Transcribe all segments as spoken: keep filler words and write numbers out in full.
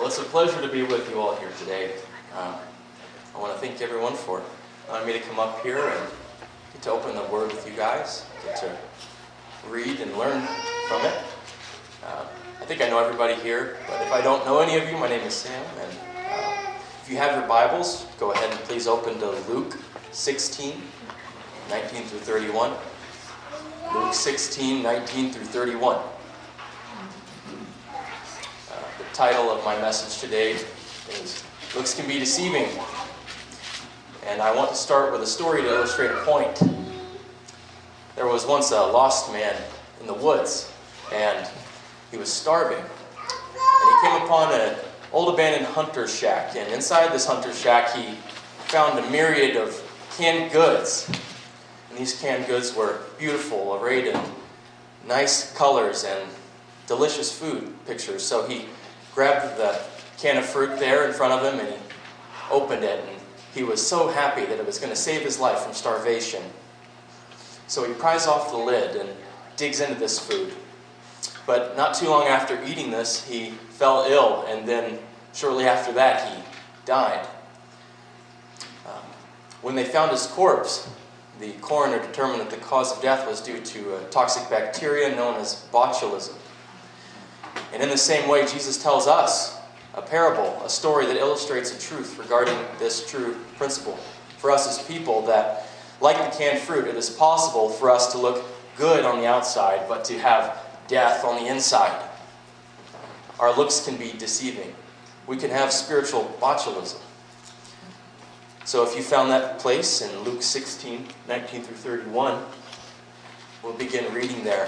Well, it's a pleasure to be with you all here today. Um, I want to thank everyone for allowing me to come up here and get to open the Word with you guys, get to read and learn from it. Uh, I think I know everybody here, but if I don't know any of you, my name is Sam, and uh, if you have your Bibles, go ahead and please open to Luke sixteen, nineteen through thirty-one. Luke sixteen, nineteen through thirty-one. The title of my message today is Looks Can Be Deceiving. And I want to start with a story to illustrate a point. There was once a lost man in the woods, and he was starving. And he came upon an old abandoned hunter's shack, and inside this hunter's shack he found a myriad of canned goods. And these canned goods were beautiful, arrayed in nice colors and delicious food pictures. So he grabbed the can of fruit there in front of him and he opened it, and he was so happy that it was going to save his life from starvation. So he pries off the lid and digs into this food. But not too long after eating this, he fell ill, and then shortly after that he died. Um, when they found his corpse, the coroner determined that the cause of death was due to a toxic bacteria known as botulism. And in the same way, Jesus tells us a parable, a story that illustrates a truth regarding this true principle. For us as people, that, like the canned fruit, it is possible for us to look good on the outside, but to have death on the inside. Our looks can be deceiving. We can have spiritual botulism. So if you found that place in Luke sixteen, nineteen through thirty-one, we'll begin reading there.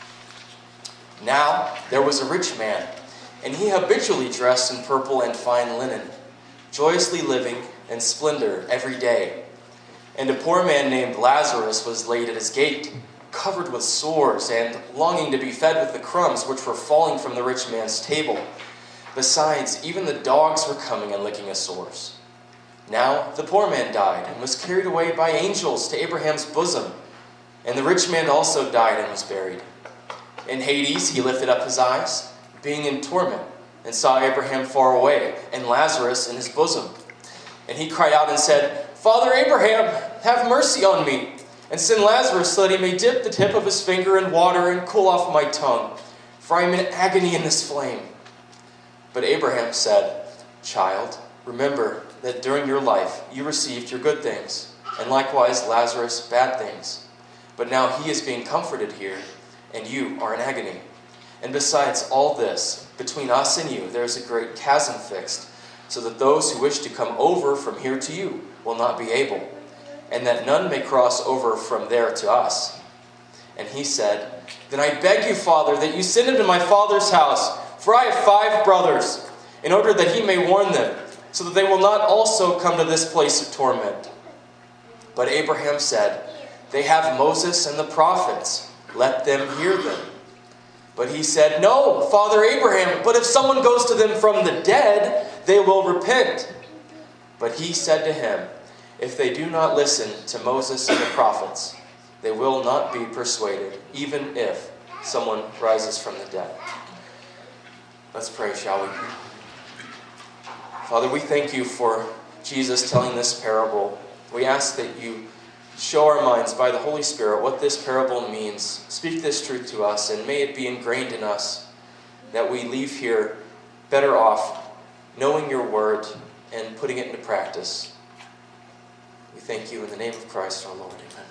Now there was a rich man, and he habitually dressed in purple and fine linen, joyously living in splendor every day. And a poor man named Lazarus was laid at his gate, covered with sores, and longing to be fed with the crumbs which were falling from the rich man's table. Besides, even the dogs were coming and licking his sores. Now the poor man died, and was carried away by angels to Abraham's bosom. And the rich man also died and was buried. In Hades he lifted up his eyes, being in torment, and saw Abraham far away, and Lazarus in his bosom. And he cried out and said, Father Abraham, have mercy on me, and send Lazarus so that he may dip the tip of his finger in water and cool off my tongue, for I am in agony in this flame. But Abraham said, Child, remember that during your life you received your good things, and likewise Lazarus bad things. But now he is being comforted here, and you are in agony. And besides all this, between us and you there is a great chasm fixed, so that those who wish to come over from here to you will not be able, and that none may cross over from there to us. And he said, Then I beg you, Father, that you send him to my father's house, for I have five brothers, in order that he may warn them, so that they will not also come to this place of torment. But Abraham said, They have Moses and the prophets. Let them hear them. But he said, No, Father Abraham, but if someone goes to them from the dead, they will repent. But he said to him, If they do not listen to Moses and the prophets, they will not be persuaded, even if someone rises from the dead. Let's pray, shall we? Father, we thank you for Jesus telling this parable. We ask that you show our minds by the Holy Spirit what this parable means. Speak this truth to us, and may it be ingrained in us that we leave here better off knowing your word and putting it into practice. We thank you in the name of Christ our Lord. Amen.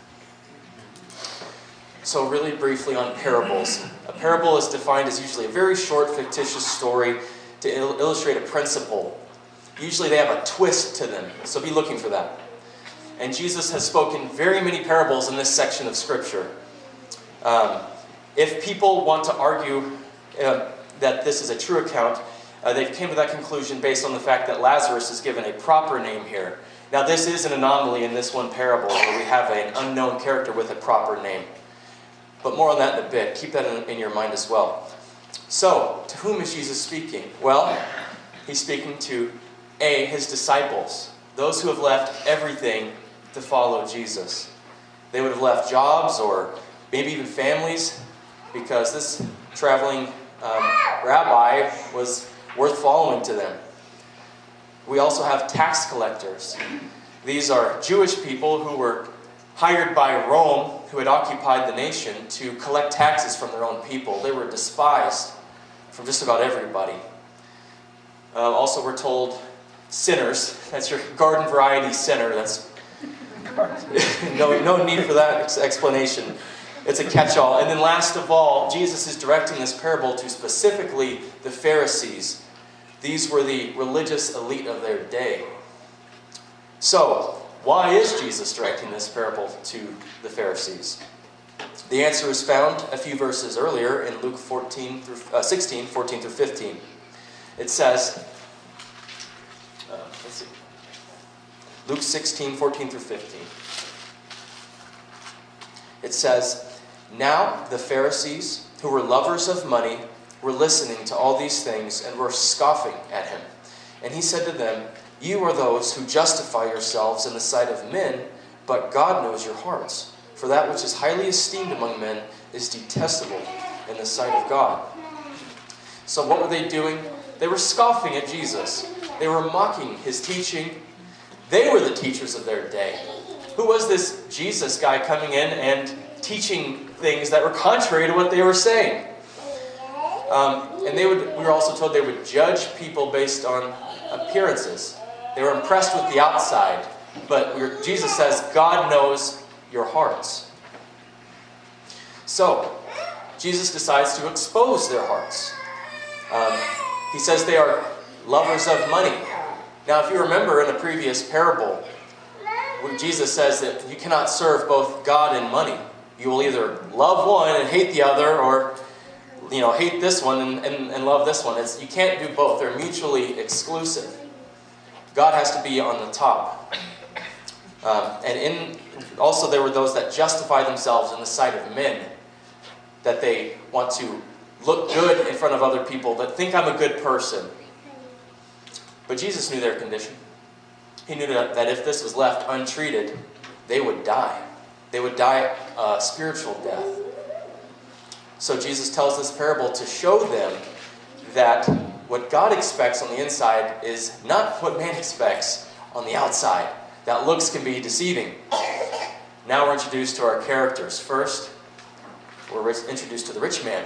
So really briefly on parables. A parable is defined as usually a very short fictitious story to il- illustrate a principle. Usually they have a twist to them, so be looking for that. And Jesus has spoken very many parables in this section of Scripture. Um, if people want to argue uh, that this is a true account, uh, they came to that conclusion based on the fact that Lazarus is given a proper name here. Now this is an anomaly in this one parable where we have an unknown character with a proper name. But more on that in a bit. Keep that in, in your mind as well. So, to whom is Jesus speaking? Well, he's speaking to A, his disciples, those who have left everything to follow Jesus. They would have left jobs or maybe even families, because this traveling um, rabbi was worth following to them. We also have tax collectors. These are Jewish people who were hired by Rome, who had occupied the nation, to collect taxes from their own people. They were despised from just about everybody. Uh, also, we're told sinners. That's your garden variety sinner. That's no, no need for that ex- explanation. It's a catch-all. And then last of all, Jesus is directing this parable to specifically the Pharisees. These were the religious elite of their day. So, why is Jesus directing this parable to the Pharisees? The answer is found a few verses earlier in Luke fourteen through, uh, sixteen, fourteen through fifteen. It says, uh, let's see, Luke sixteen, fourteen through fifteen. It says, "Now the Pharisees, who were lovers of money, were listening to all these things and were scoffing at him. And he said to them, 'You are those who justify yourselves in the sight of men, but God knows your hearts. For that which is highly esteemed among men is detestable in the sight of God.'" So what were they doing? They were scoffing at Jesus. They were mocking his teaching. They were the teachers of their day. Who was this Jesus guy coming in and teaching things that were contrary to what they were saying? Um, and they would. We were also told they would judge people based on appearances. They were impressed with the outside, but we were, Jesus says, God knows your hearts. So, Jesus decides to expose their hearts. Um, he says they are lovers of money. Now, if you remember in a previous parable, where Jesus says that you cannot serve both God and money. You will either love one and hate the other, or you know, hate this one and, and, and love this one. It's, you can't do both. They're mutually exclusive. God has to be on the top. Um, and in also there were those that justify themselves in the sight of men, that they want to look good in front of other people, that think I'm a good person. But Jesus knew their condition. He knew that, that if this was left untreated, they would die. They would die a spiritual death. So Jesus tells this parable to show them that what God expects on the inside is not what man expects on the outside. That looks can be deceiving. Now we're introduced to our characters. First, we're introduced to the rich man.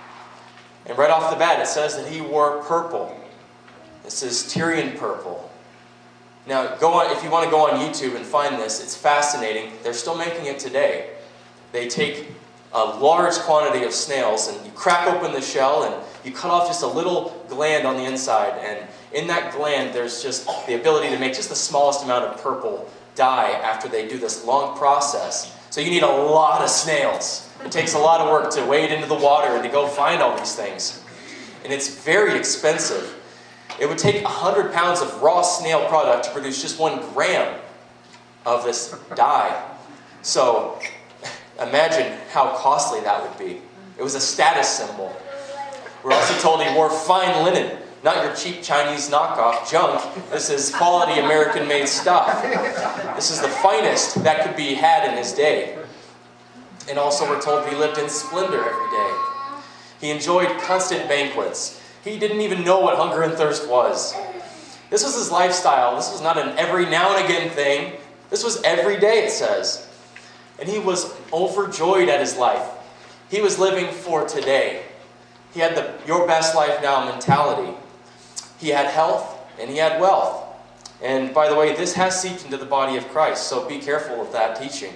And right off the bat, it says that he wore purple. This is Tyrian purple. Now, go on, if you want to go on YouTube and find this, it's fascinating. They're still making it today. They take a large quantity of snails and you crack open the shell and you cut off just a little gland on the inside. And in that gland, there's just the ability to make just the smallest amount of purple dye after they do this long process. So you need a lot of snails. It takes a lot of work to wade into the water and to go find all these things. And it's very expensive. It would take one hundred pounds of raw snail product to produce just one gram of this dye. So imagine how costly that would be. It was a status symbol. We're also told he wore fine linen, not your cheap Chinese knockoff junk. This is quality American-made stuff. This is the finest that could be had in his day. And also we're told he lived in splendor every day. He enjoyed constant banquets. He didn't even know what hunger and thirst was. This was his lifestyle. This was not an every now and again thing. This was every day, it says. And he was overjoyed at his life. He was living for today. He had the your best life now mentality. He had health and he had wealth. And by the way, this has seeped into the body of Christ, so be careful of that teaching.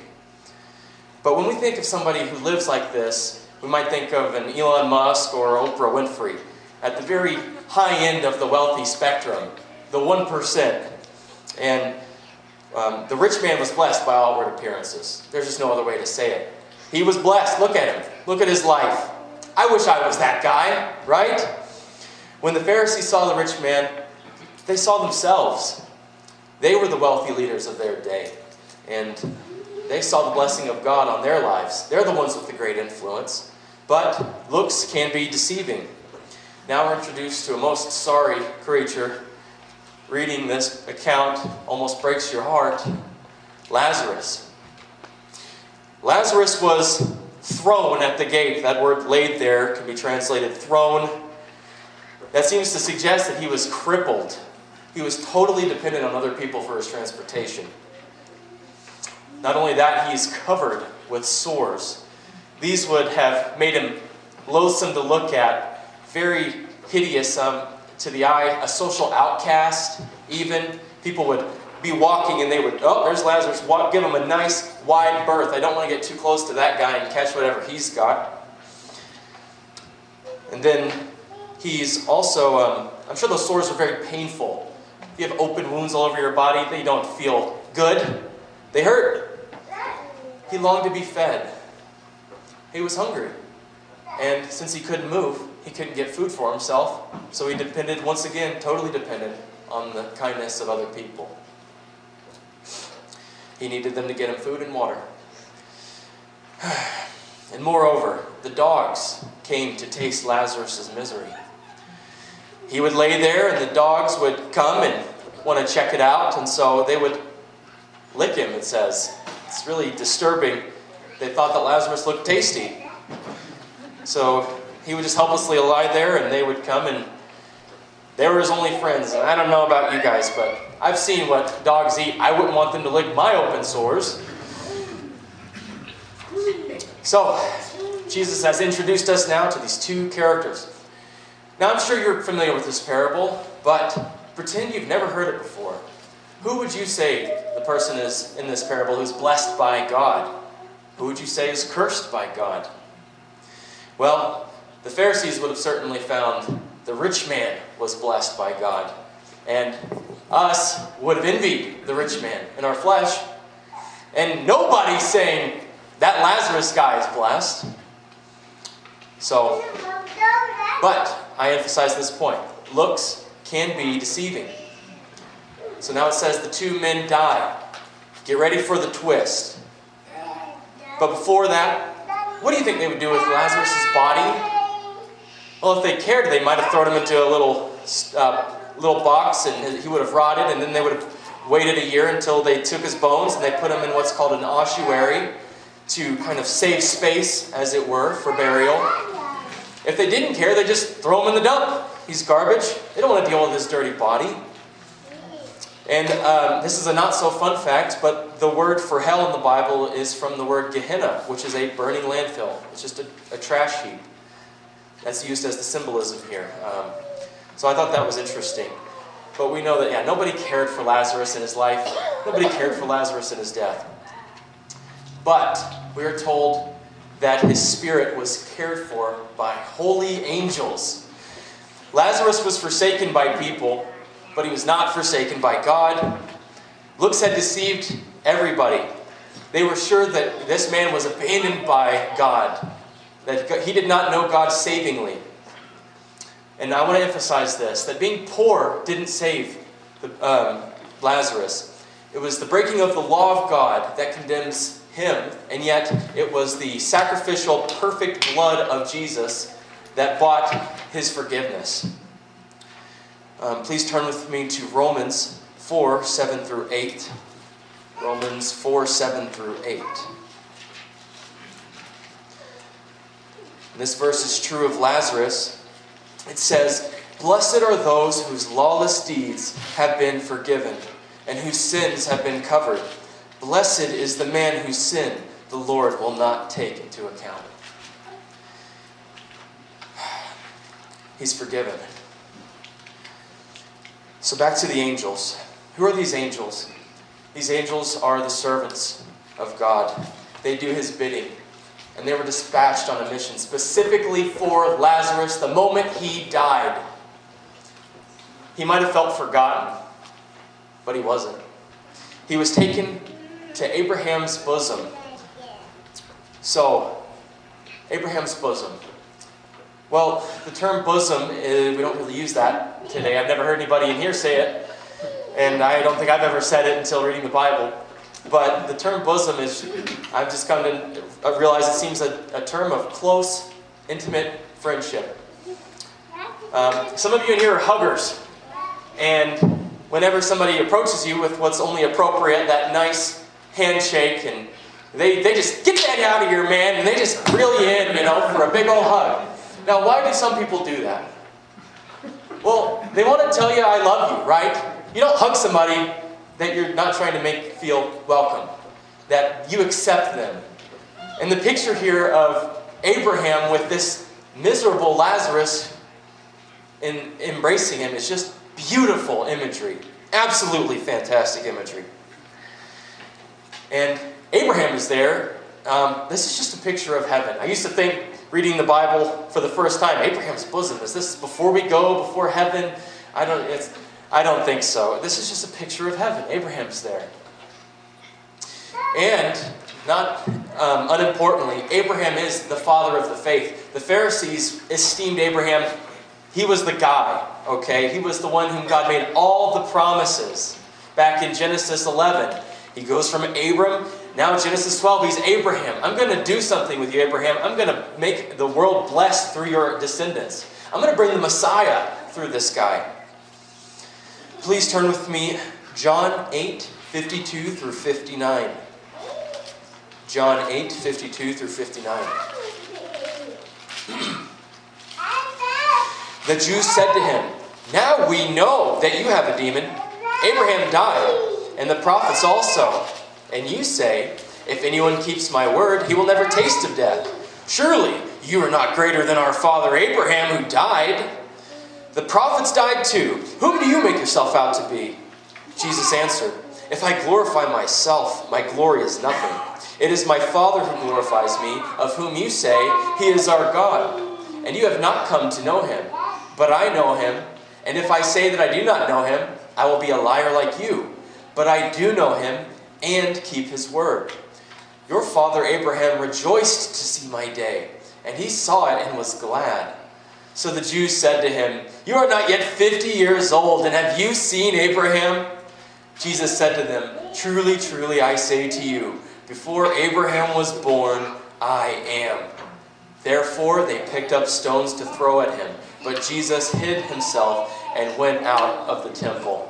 But when we think of somebody who lives like this, we might think of an Elon Musk or Oprah Winfrey at the very high end of the wealthy spectrum, the one percent. And um, the rich man was blessed by all outward appearances. There's just no other way to say it. He was blessed. Look at him. Look at his life. I wish I was that guy, right? When the Pharisees saw the rich man, they saw themselves. They were the wealthy leaders of their day. And they saw the blessing of God on their lives. They're the ones with the great influence. But looks can be deceiving. Now we're introduced to a most sorry creature. Reading this account almost breaks your heart. Lazarus. Lazarus was thrown at the gate. That word laid there can be translated thrown. That seems to suggest that he was crippled. He was totally dependent on other people for his transportation. Not only that, he's covered with sores. These would have made him loathsome to look at, very hideous um, to the eye, a social outcast even. People would be walking and they would, oh, there's Lazarus, walk, give him a nice wide berth. I don't want to get too close to that guy and catch whatever he's got. And then he's also, um, I'm sure those sores are very painful. If you have open wounds all over your body, they don't feel good. They hurt. He longed to be fed. He was hungry. And since he couldn't move, he couldn't get food for himself. So he depended, once again, totally dependent on the kindness of other people. He needed them to get him food and water. And moreover, the dogs came to taste Lazarus' misery. He would lay there and the dogs would come and want to check it out. And so they would lick him, it says. It's really disturbing. They thought that Lazarus looked tasty. So he would just helplessly lie there and they would come and they were his only friends. And I don't know about you guys, but I've seen what dogs eat. I wouldn't want them to lick my open sores. So, Jesus has introduced us now to these two characters. Now, I'm sure you're familiar with this parable, but pretend you've never heard it before. Who would you say the person is in this parable who's blessed by God? Who would you say is cursed by God? Well, the Pharisees would have certainly found the rich man was blessed by God. And us would have envied the rich man in our flesh. And nobody's saying that Lazarus guy is blessed. So, but I emphasize this point. Looks can be deceiving. So now it says the two men die. Get ready for the twist. But before that, what do you think they would do with Lazarus' body? Well, if they cared, they might have thrown him into a little uh, little box and he would have rotted, and then they would have waited a year until they took his bones and they put him in what's called an ossuary to kind of save space, as it were, for burial. If they didn't care, they just throw him in the dump. He's garbage. They don't want to deal with his dirty body. And um, this is a not-so-fun fact, but the word for hell in the Bible is from the word Gehenna, which is a burning landfill. It's just a, a trash heap. That's used as the symbolism here. Um, so I thought that was interesting. But we know that, yeah, nobody cared for Lazarus in his life. Nobody cared for Lazarus in his death. But we are told that his spirit was cared for by holy angels. Lazarus was forsaken by people, but he was not forsaken by God. Looks had deceived everybody. They were sure that this man was abandoned by God, that he did not know God savingly. And I want to emphasize this, that being poor didn't save the, um, Lazarus. It was the breaking of the law of God that condemns him, and yet it was the sacrificial, perfect blood of Jesus that bought his forgiveness. Um, please turn with me to Romans four, seven through eight. Romans four, seven through eight. This verse is true of Lazarus. It says, "Blessed are those whose lawless deeds have been forgiven, and whose sins have been covered. Blessed is the man whose sin the Lord will not take into account." He's forgiven. So back to the angels. Who are these angels? These angels are the servants of God. They do his bidding. And they were dispatched on a mission specifically for Lazarus the moment he died. He might have felt forgotten, but he wasn't. He was taken to Abraham's bosom. So, Abraham's bosom. Well, the term bosom, we don't really use that today. I've never heard anybody in here say it, and I don't think I've ever said it until reading the Bible. But the term bosom is, I've just come to realize it seems a, a term of close, intimate friendship. Um, some of you in here are huggers, and whenever somebody approaches you with what's only appropriate, that nice handshake, and they, they just get that out of here, man, and they just reel you in, you know, for a big old hug. Now, why do some people do that? Well, they want to tell you, I love you, right? You don't hug somebody that you're not trying to make feel welcome, that you accept them. And the picture here of Abraham with this miserable Lazarus in embracing him is just beautiful imagery. Absolutely fantastic imagery. And Abraham is there. Um, this is just a picture of heaven. I used to think, reading the Bible for the first time, Abraham's bosom, is this before we go, before heaven? I don't, it's, I don't think so. This is just a picture of heaven. Abraham's there. And, not um, unimportantly, Abraham is the father of the faith. The Pharisees esteemed Abraham, he was the guy, okay? He was the one whom God made all the promises. Back in Genesis eleven, he goes from Abram. Now Genesis twelve, he's Abraham. I'm going to do something with you, Abraham. I'm going to make the world blessed through your descendants. I'm going to bring the Messiah through this guy. Please turn with me, John eight, fifty-two through fifty-nine. John eight, fifty-two through fifty-nine. The Jews said to him, "Now we know that you have a demon. Abraham died, and the prophets also. And you say, if anyone keeps my word, he will never taste of death. Surely you are not greater than our father Abraham, who died. The prophets died too. Whom do you make yourself out to be?" Jesus answered, "If I glorify myself, my glory is nothing. It is my Father who glorifies me, of whom you say, he is our God. And you have not come to know him, but I know him. And if I say that I do not know him, I will be a liar like you. But I do know him and keep his word. Your father Abraham rejoiced to see my day, and he saw it and was glad." So the Jews said to him, "You are not yet fifty years old, and have you seen Abraham?" Jesus said to them, "Truly, truly, I say to you, before Abraham was born, I am." Therefore they picked up stones to throw at him, but Jesus hid himself and went out of the temple.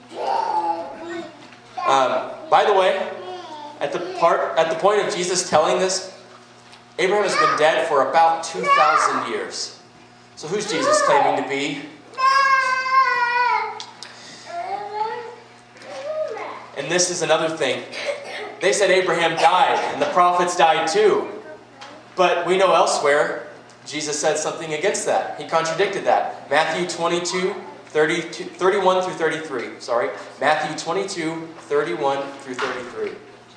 Um, by the way, at the part, at the point of Jesus telling this, Abraham has been dead for about two thousand years. So who's Jesus claiming to be? And this is another thing. They said Abraham died, and the prophets died too. But we know elsewhere, Jesus said something against that. He contradicted that. Matthew twenty-two, thirty-two, thirty-one through thirty-three. Sorry. Matthew twenty-two, thirty-one through thirty-three.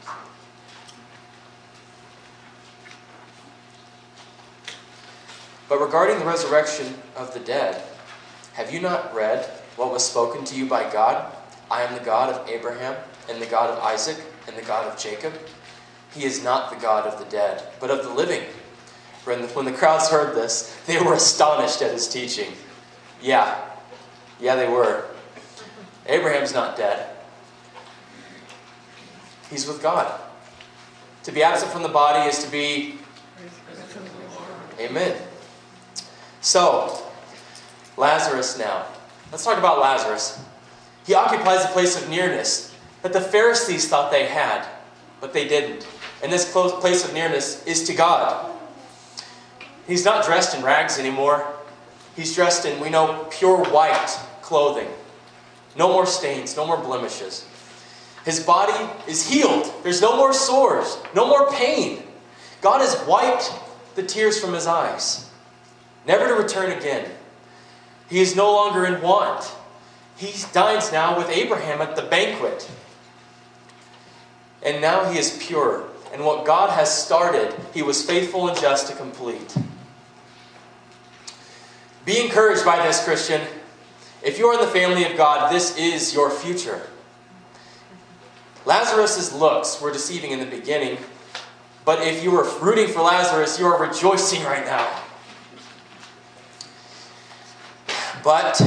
But regarding the resurrection of the dead, have you not read what was spoken to you by God? I am the God of Abraham, and the God of Isaac, and the God of Jacob. He is not the God of the dead, but of the living. When the, when the crowds heard this, they were astonished at his teaching. Yeah, yeah they were. Abraham's not dead. He's with God. To be absent from the body is to be... Amen. So, Lazarus now. Let's talk about Lazarus. He occupies a place of nearness that the Pharisees thought they had, but they didn't. And this close place of nearness is to God. He's not dressed in rags anymore. He's dressed in, we know, pure white clothing. No more stains, no more blemishes. His body is healed. There's no more sores, no more pain. God has wiped the tears from his eyes, never to return again. He is no longer in want. He dines now with Abraham at the banquet. And now he is pure. And what God has started, he was faithful and just to complete. Be encouraged by this, Christian. If you are in the family of God, this is your future. Lazarus' looks were deceiving in the beginning, but if you were rooting for Lazarus, you are rejoicing right now. But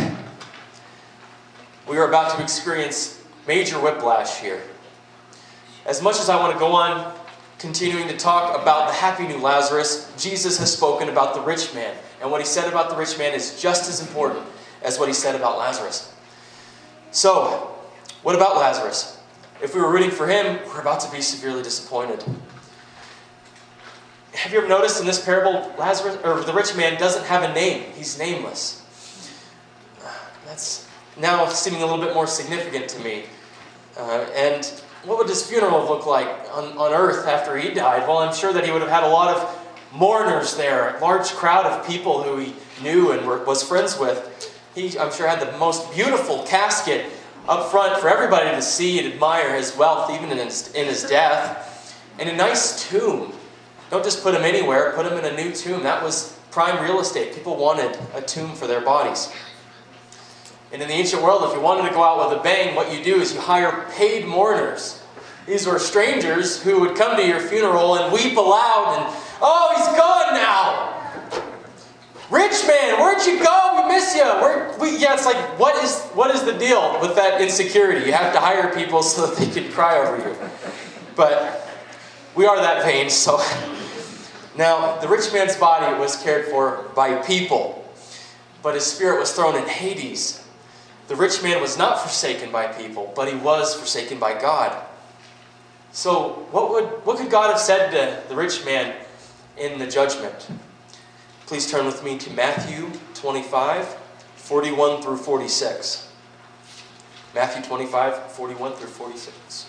we are about to experience major whiplash here. As much as I want to go on continuing to talk about the happy new Lazarus, Jesus has spoken about the rich man. And what he said about the rich man is just as important as what he said about Lazarus. So, what about Lazarus? If we were rooting for him, we're about to be severely disappointed. Have you ever noticed in this parable, Lazarus, or the rich man doesn't have a name. He's nameless. That's now seeming a little bit more significant to me. Uh, and what would his funeral look like on, on earth after he died? Well, I'm sure that he would have had a lot of mourners there, a large crowd of people who he knew and were, was friends with. He, I'm sure, had the most beautiful casket up front for everybody to see and admire his wealth, even in his, in his death. And a nice tomb. Don't just put him anywhere, put him in a new tomb. That was prime real estate. People wanted a tomb for their bodies. And in the ancient world, if you wanted to go out with a bang, what you do is you hire paid mourners. These were strangers who would come to your funeral and weep aloud and, oh, he's gone now. Rich man, where'd you go? We miss you. We're, we, yeah, it's like, what is, what is the deal with that insecurity? You have to hire people so that they can cry over you. But we are that vain, so. Now, the rich man's body was cared for by people, but his spirit was thrown in Hades. The rich man was not forsaken by people, but he was forsaken by God. So what would what could God have said to the rich man in the judgment? Please turn with me to Matthew twenty-five, forty-one through forty-six. Matthew twenty-five, forty-one through forty-six.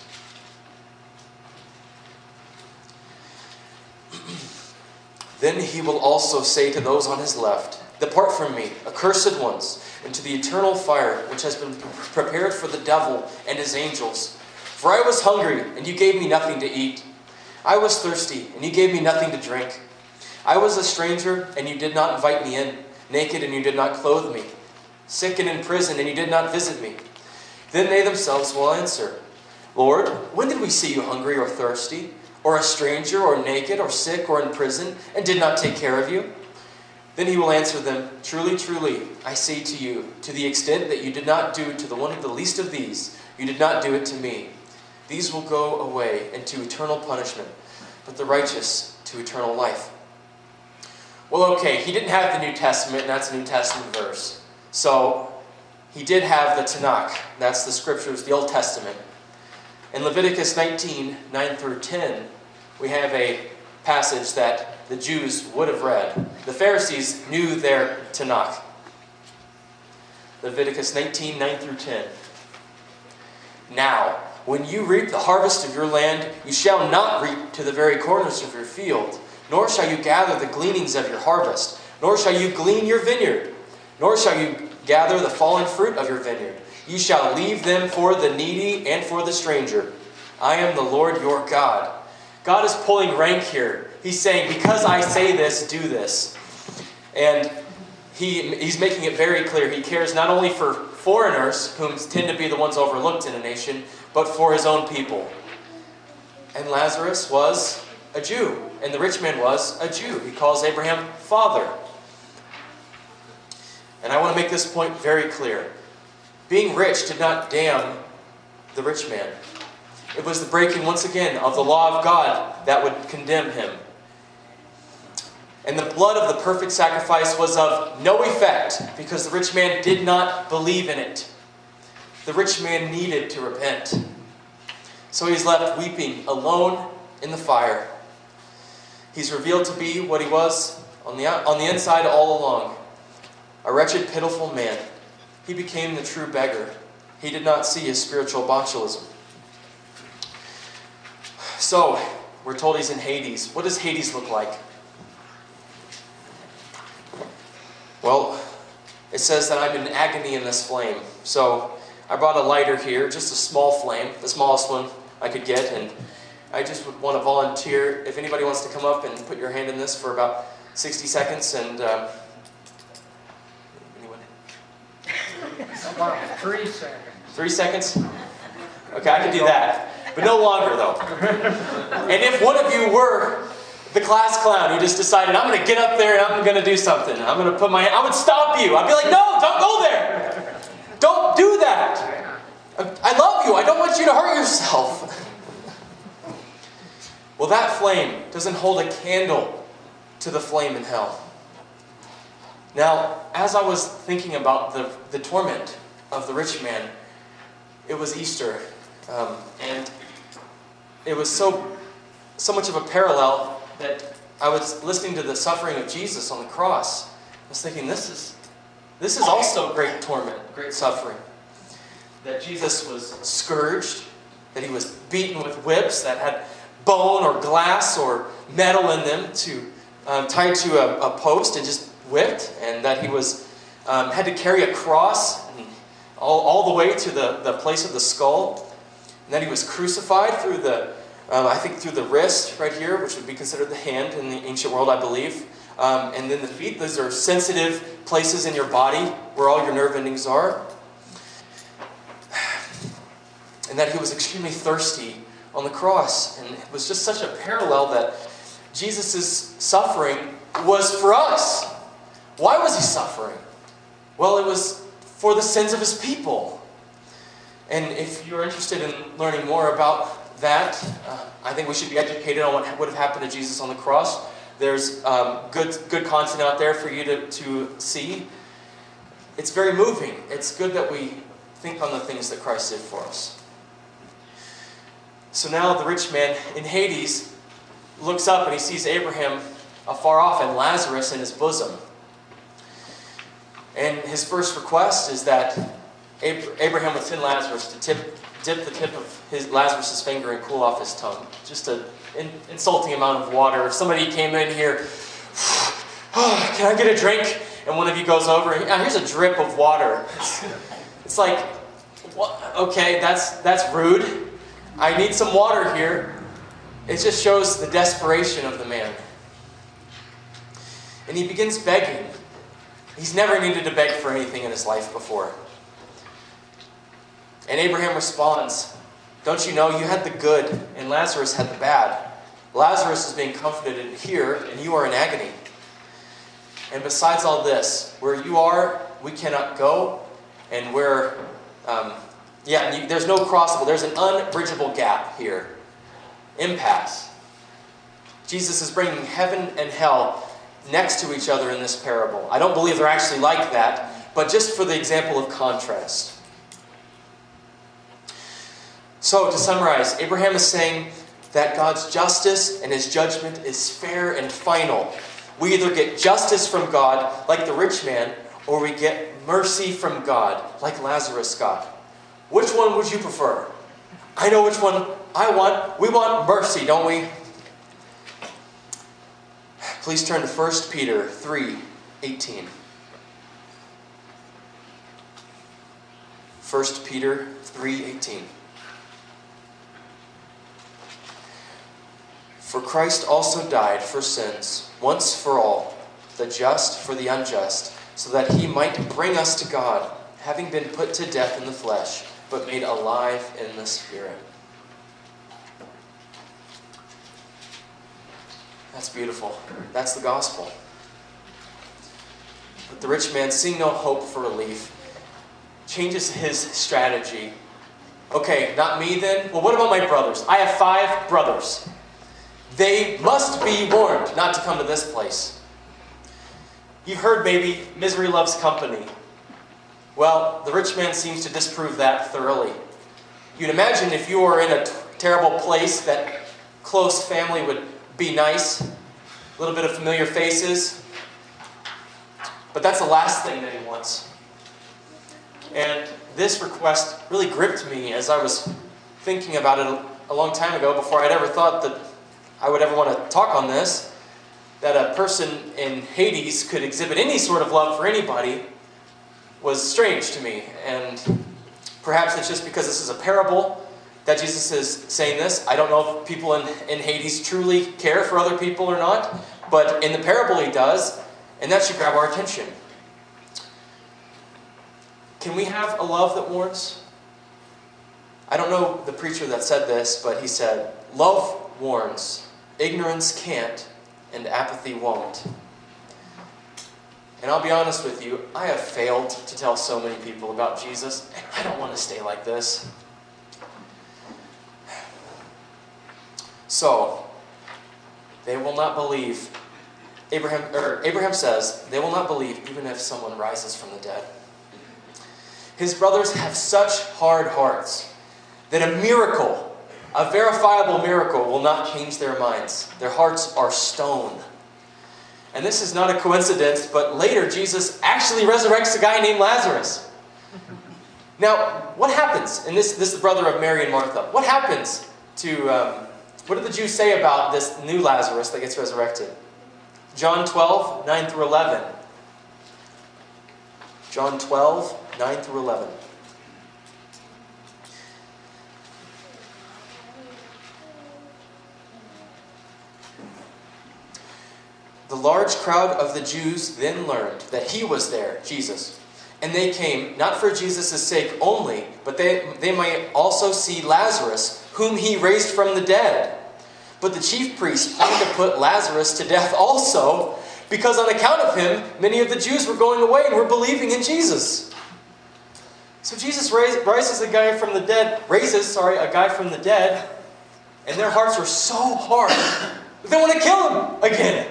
Then he will also say to those on his left, depart from me, accursed ones, into the eternal fire which has been prepared for the devil and his angels. For I was hungry, and you gave me nothing to eat. I was thirsty, and you gave me nothing to drink. I was a stranger, and you did not invite me in, naked, and you did not clothe me, sick and in prison, and you did not visit me. Then they themselves will answer, Lord, when did we see you hungry or thirsty, or a stranger, or naked, or sick, or in prison, and did not take care of you? Then he will answer them, truly, truly, I say to you, to the extent that you did not do to the one of the least of these, you did not do it to me. These will go away into eternal punishment, but the righteous to eternal life. Well, okay, he didn't have the New Testament, and that's a New Testament verse. So, he did have the Tanakh, that's the scriptures, the Old Testament. In Leviticus nineteen, nine through ten, we have a passage that the Jews would have read. The Pharisees knew their Tanakh. Leviticus nineteen, nine through ten. Now, when you reap the harvest of your land, you shall not reap to the very corners of your field, nor shall you gather the gleanings of your harvest, nor shall you glean your vineyard, nor shall you gather the fallen fruit of your vineyard. You shall leave them for the needy and for the stranger. I am the Lord your God. God is pulling rank here. He's saying, because I say this, do this. And he, he's making it very clear. He cares not only for foreigners, whom tend to be the ones overlooked in a nation, but for his own people. And Lazarus was a Jew, and the rich man was a Jew. He calls Abraham father. And I want to make this point very clear. Being rich did not damn the rich man. It was the breaking, once again, of the law of God that would condemn him. And the blood of the perfect sacrifice was of no effect because the rich man did not believe in it. The rich man needed to repent. So he's left weeping alone in the fire. He's revealed to be what he was on the, on the inside all along. A wretched, pitiful man. He became the true beggar. He did not see his spiritual botulism. So, we're told he's in Hades. What does Hades look like? Well, it says that I'm in agony in this flame. So, I brought a lighter here, just a small flame, the smallest one I could get, and I just would want to volunteer. If anybody wants to come up and put your hand in this for about sixty seconds, and um, anyone? About three seconds. Three seconds? Okay, I can do that. But no longer, though. And if one of you were the class clown who just decided, I'm going to get up there and I'm going to do something, I'm going to put my hand, I would stop you. I'd be like, no, don't go there. Don't do that. I love you. I don't want you to hurt yourself. Well, that flame doesn't hold a candle to the flame in hell. Now, as I was thinking about the, the torment of the rich man, it was Easter. Um, and it was so, so much of a parallel that I was listening to the suffering of Jesus on the cross. I was thinking, this is, This is also great torment, great suffering. That Jesus was scourged, that he was beaten with whips that had bone or glass or metal in them, to um, tied to a, a post and just whipped, and that he was um, had to carry a cross and all, all the way to the, the place of the skull, and that he was crucified through the um, I think through the wrist right here, which would be considered the hand in the ancient world, I believe. Um, and then the feet, those are sensitive places in your body where all your nerve endings are. And that he was extremely thirsty on the cross. And it was just such a parallel that Jesus' suffering was for us. Why was he suffering? Well, it was for the sins of his people. And if you're interested in learning more about that, uh, I think we should be educated on what would have happened to Jesus on the cross. There's um, good good content out there for you to, to see. It's very moving. It's good that we think on the things that Christ did for us. So now the rich man in Hades looks up and he sees Abraham afar off and Lazarus in his bosom. And his first request is that Abraham would send Lazarus to tip, dip the tip of his Lazarus' finger and cool off his tongue. Just an in, insulting amount of water. If somebody came in here, oh, can I get a drink? And one of you goes over, and, oh, here's a drip of water. It's, it's like, what? Okay, that's that's rude. I need some water here. It just shows the desperation of the man. And he begins begging. He's never needed to beg for anything in his life before. And Abraham responds, don't you know you had the good and Lazarus had the bad? Lazarus is being comforted here and you are in agony. And besides all this, where you are, we cannot go. And where, um, yeah, you, there's no crossable. There's an unbridgeable gap here. Impasse. Jesus is bringing heaven and hell next to each other in this parable. I don't believe they're actually like that, but just for the example of contrast. So, to summarize, Abraham is saying that God's justice and his judgment is fair and final. We either get justice from God, like the rich man, or we get mercy from God, like Lazarus got. Which one would you prefer? I know which one I want. We want mercy, don't we? Please turn to First Peter three eighteen. First Peter three eighteen. For Christ also died for sins, once for all, the just for the unjust, so that he might bring us to God, having been put to death in the flesh, but made alive in the Spirit. That's beautiful. That's the gospel. But the rich man, seeing no hope for relief, changes his strategy. Okay, not me then. Well, what about my brothers? I have five brothers. They must be warned not to come to this place. You've heard maybe misery loves company. Well, the rich man seems to disprove that thoroughly. You'd imagine if you were in a t- terrible place that close family would be nice, a little bit of familiar faces. But that's the last thing that he wants. And this request really gripped me as I was thinking about it a, a long time ago, before I'd ever thought that I would ever want to talk on this, that a person in Hades could exhibit any sort of love for anybody was strange to me. And perhaps it's just because this is a parable that Jesus is saying this. I don't know if people in, in Hades truly care for other people or not, but in the parable he does, and that should grab our attention. Can we have a love that warns? I don't know the preacher that said this, but he said, love warns, ignorance can't, and apathy won't. And I'll be honest with you, I have failed to tell so many people about Jesus, and I don't want to stay like this. So, they will not believe. Abraham, or Abraham says, they will not believe even if someone rises from the dead. His brothers have such hard hearts that a miracle, a verifiable miracle, will not change their minds. Their hearts are stone. And this is not a coincidence, but later Jesus actually resurrects a guy named Lazarus. Now, what happens? And this, this is the brother of Mary and Martha. What happens to, um, what do the Jews say about this new Lazarus that gets resurrected? John twelve, nine through eleven. John twelve, nine through eleven. The large crowd of the Jews then learned that he was there, Jesus. And they came, not for Jesus' sake only, but they, they might also see Lazarus, whom he raised from the dead. But the chief priests planned to put Lazarus to death also, because on account of him, many of the Jews were going away and were believing in Jesus. So Jesus raise, rises a guy from the dead, raises, sorry, a guy from the dead, and their hearts are so hard that they want to kill him again.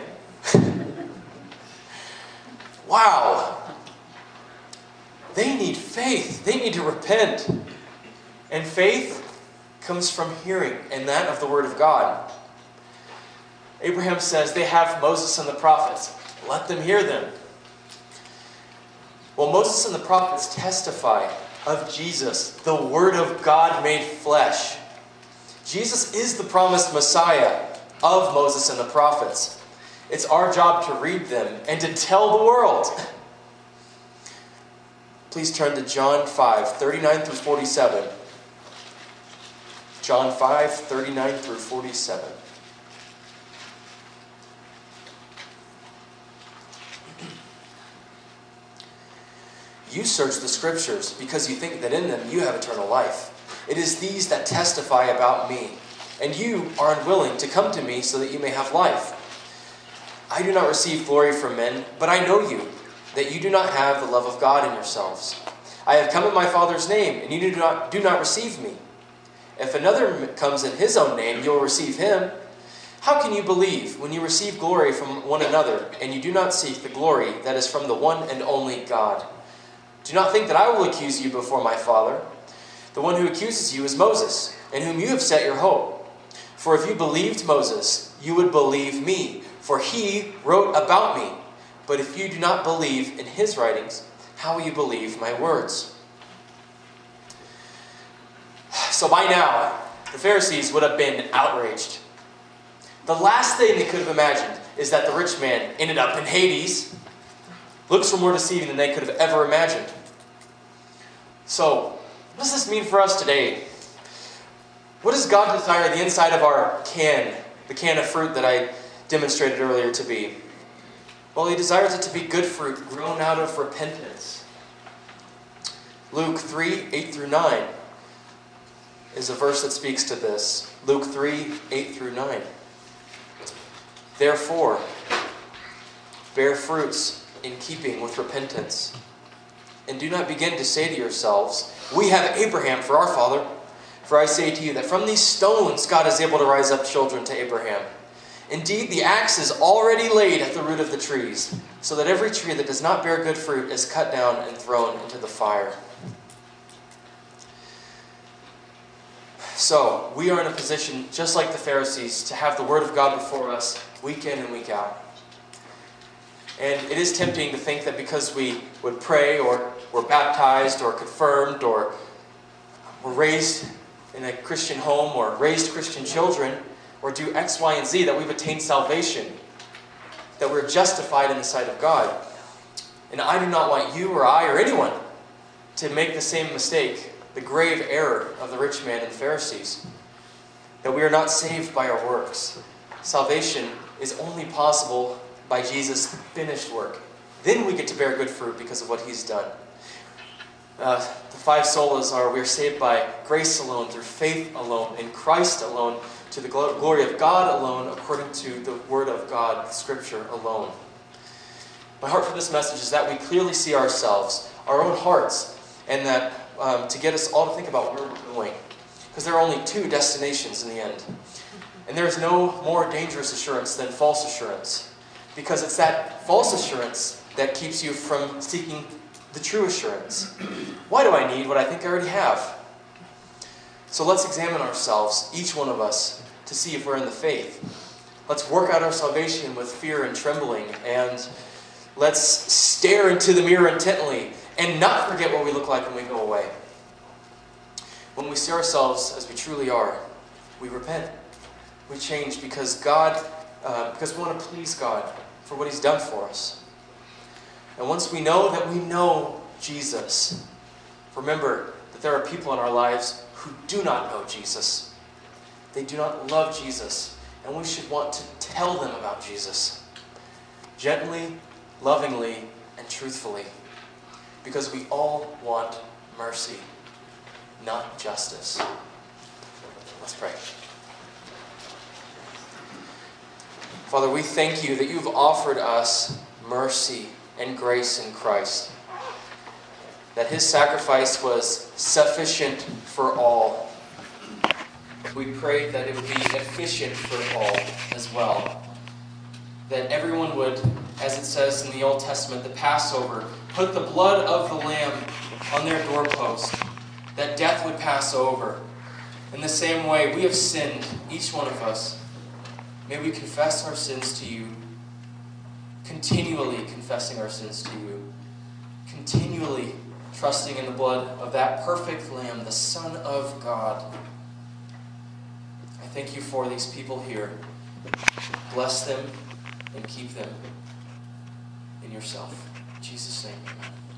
Wow. They need faith. They need to repent. And faith comes from hearing, and that of the Word of God. Abraham says they have Moses and the prophets. Let them hear them. Well, Moses and the prophets testify of Jesus, the Word of God made flesh. Jesus is the promised Messiah of Moses and the prophets. It's our job to read them and to tell the world. Please turn to John five, thirty-nine through forty-seven. John five, thirty-nine through forty-seven. You search the Scriptures because you think that in them you have eternal life. It is these that testify about me, and you are unwilling to come to me so that you may have life. I do not receive glory from men, but I know you, that you do not have the love of God in yourselves. I have come in my Father's name, and you do not, do not receive me. If another comes in his own name, you will receive him. How can you believe when you receive glory from one another, and you do not seek the glory that is from the one and only God? Do not think that I will accuse you before my Father. The one who accuses you is Moses, in whom you have set your hope. For if you believed Moses, you would believe me, for he wrote about me. But if you do not believe in his writings, how will you believe my words? So by now, the Pharisees would have been outraged. The last thing they could have imagined is that the rich man ended up in Hades. Looks were more deceiving than they could have ever imagined. So, what does this mean for us today? What does God desire the inside of our can, the can of fruit that I demonstrated earlier, to be? Well, he desires it to be good fruit, grown out of repentance. Luke three, eight through nine is a verse that speaks to this. Luke three, eight through nine. Therefore, bear fruits in keeping with repentance. And do not begin to say to yourselves, we have Abraham for our father. For I say to you that from these stones God is able to rise up children to Abraham. Indeed, the axe is already laid at the root of the trees, so that every tree that does not bear good fruit is cut down and thrown into the fire. So, we are in a position, just like the Pharisees, to have the Word of God before us week in and week out. And it is tempting to think that because we would pray, or were baptized, or confirmed, or were raised in a Christian home, or raised Christian children, or do X, Y, and Z, that we've attained salvation, that we're justified in the sight of God. And I do not want you or I or anyone to make the same mistake, the grave error of the rich man and the Pharisees, that we are not saved by our works. Salvation is only possible by Jesus' finished work. Then we get to bear good fruit because of what he's done. Uh, the five solas are, we are saved by grace alone, through faith alone, in Christ alone, to the glory of God alone, according to the Word of God, the Scripture alone. My heart for this message is that we clearly see ourselves, our own hearts, and that um, to get us all to think about where we're going. Because there are only two destinations in the end. And there is no more dangerous assurance than false assurance. Because it's that false assurance that keeps you from seeking the true assurance. Why do I need what I think I already have? So let's examine ourselves, each one of us, to see if we're in the faith. Let's work out our salvation with fear and trembling, and let's stare into the mirror intently and not forget what we look like when we go away. When we see ourselves as we truly are, we repent. We change because God, uh, because we want to please God for what He's done for us. And once we know that we know Jesus, remember that there are people in our lives who do not know Jesus. They do not love Jesus, and we should want to tell them about Jesus. Gently, lovingly, and truthfully. Because we all want mercy, not justice. Let's pray. Father, we thank you that you've offered us mercy and grace in Christ. That His sacrifice was sufficient for all. We pray that it would be efficient for all as well. That everyone would, as it says in the Old Testament, the Passover, put the blood of the lamb on their doorpost. That death would pass over. In the same way, we have sinned, each one of us. May we confess our sins to you, continually confessing our sins to you, continually trusting in the blood of that perfect Lamb, the Son of God. I thank you for these people here. Bless them and keep them in yourself. In Jesus' name, amen.